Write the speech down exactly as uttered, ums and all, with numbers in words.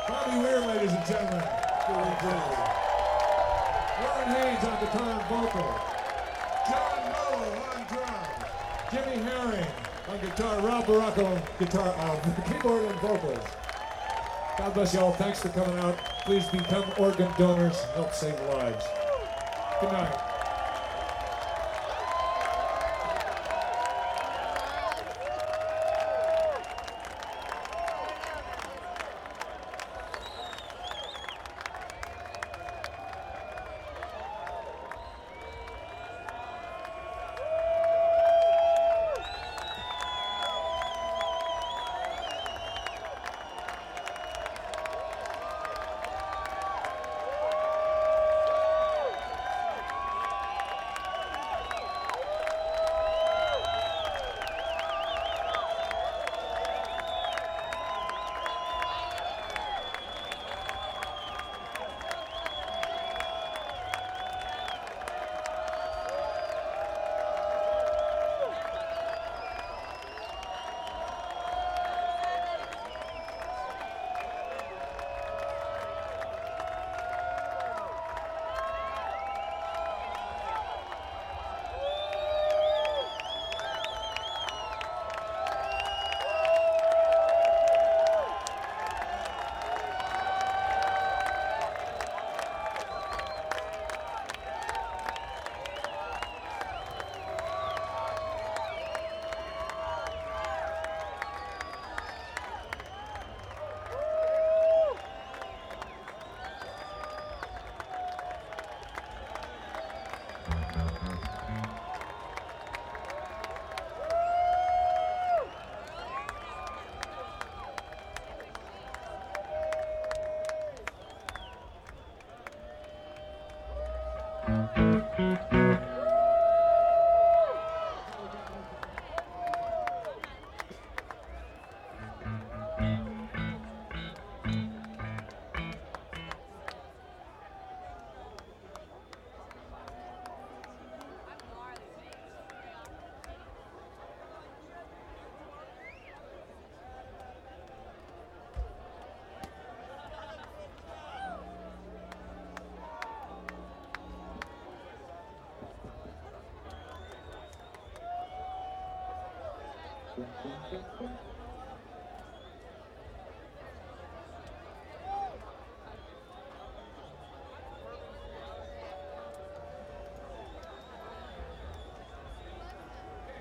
Bobby Weir, ladies and gentlemen. Warren Haynes on guitar and vocal. John Noel on drums. Jimmy Herring on guitar. Rob Baracco guitar, uh, keyboard and vocals. God bless you all. Thanks for coming out. Please become organ donors. Help save lives. Good night. Thank you.